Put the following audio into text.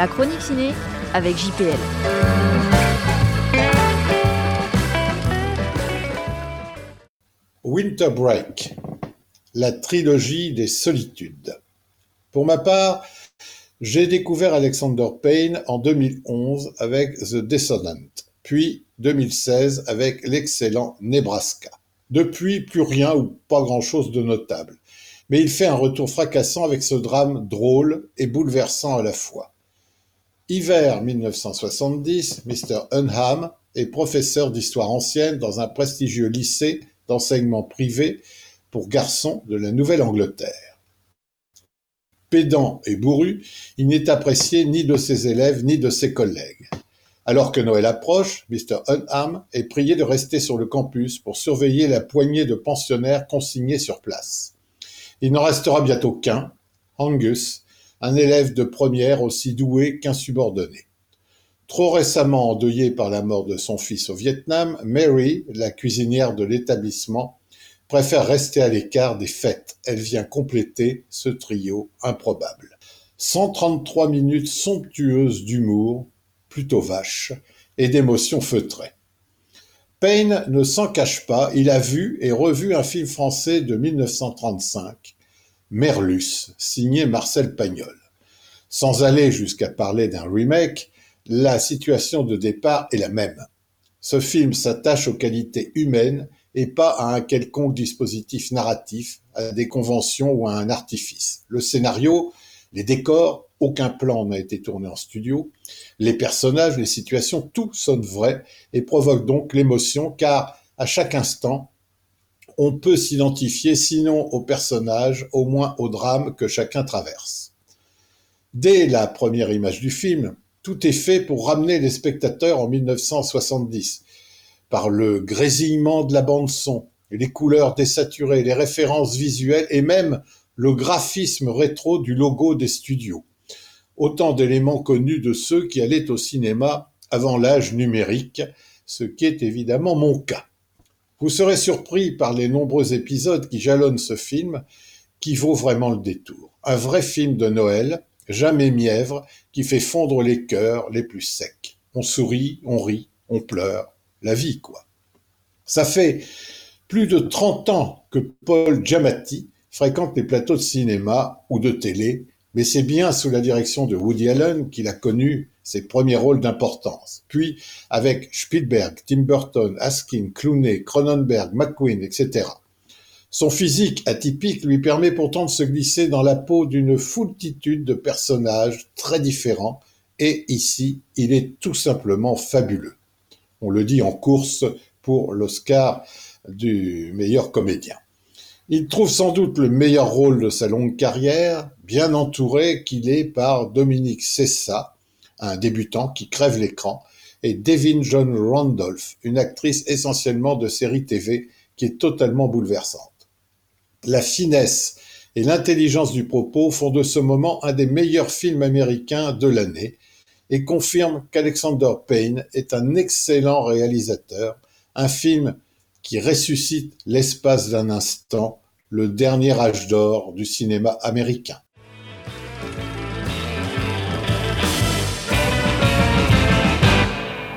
La chronique ciné avec JPL. Winter Break, la trilogie des solitudes. Pour ma part, j'ai découvert Alexander Payne en 2011 avec The Descendant, puis 2016 avec l'excellent Nebraska. Depuis, plus rien ou pas grand-chose de notable. Mais il fait un retour fracassant avec ce drame drôle et bouleversant à la fois. Hiver 1970, Mr. Unham est professeur d'histoire ancienne dans un prestigieux lycée d'enseignement privé pour garçons de la Nouvelle-Angleterre. Pédant et bourru, il n'est apprécié ni de ses élèves ni de ses collègues. Alors que Noël approche, Mr. Unham est prié de rester sur le campus pour surveiller la poignée de pensionnaires consignés sur place. Il n'en restera bientôt qu'un, Angus, un élève de première aussi doué qu'insubordonné. Trop récemment endeuillée par la mort de son fils au Vietnam, Mary, la cuisinière de l'établissement, préfère rester à l'écart des fêtes. Elle vient compléter ce trio improbable. 133 minutes somptueuses d'humour, plutôt vache, et d'émotions feutrées. Payne ne s'en cache pas, il a vu et revu un film français de 1935, Merlus, signé Marcel Pagnol. Sans aller jusqu'à parler d'un remake, la situation de départ est la même. Ce film s'attache aux qualités humaines et pas à un quelconque dispositif narratif, à des conventions ou à un artifice. Le scénario, les décors, aucun plan n'a été tourné en studio, les personnages, les situations, tout sonne vrai et provoque donc l'émotion car à chaque instant, on peut s'identifier sinon au personnage, au moins au drame que chacun traverse. Dès la première image du film, tout est fait pour ramener les spectateurs en 1970, par le grésillement de la bande-son, les couleurs désaturées, les références visuelles et même le graphisme rétro du logo des studios. Autant d'éléments connus de ceux qui allaient au cinéma avant l'âge numérique, ce qui est évidemment mon cas. Vous serez surpris par les nombreux épisodes qui jalonnent ce film, qui vaut vraiment le détour. Un vrai film de Noël, jamais mièvre, qui fait fondre les cœurs les plus secs. On sourit, on rit, on pleure, la vie quoi. Ça fait plus de 30 ans que Paul Giamatti fréquente les plateaux de cinéma ou de télé, mais c'est bien sous la direction de Woody Allen qu'il a connu ses premiers rôles d'importance. Puis, avec Spielberg, Tim Burton, Askin, Clooney, Cronenberg, McQueen, etc. Son physique atypique lui permet pourtant de se glisser dans la peau d'une foultitude de personnages très différents, et ici, il est tout simplement fabuleux. On le dit en course pour l'Oscar du meilleur comédien. Il trouve sans doute le meilleur rôle de sa longue carrière, bien entouré qu'il est par Dominique Sessa, un débutant qui crève l'écran, et Devin John Randolph, une actrice essentiellement de séries TV qui est totalement bouleversante. La finesse et l'intelligence du propos font de ce moment un des meilleurs films américains de l'année et confirment qu'Alexander Payne est un excellent réalisateur, un film qui ressuscite l'espace d'un instant, le dernier âge d'or du cinéma américain.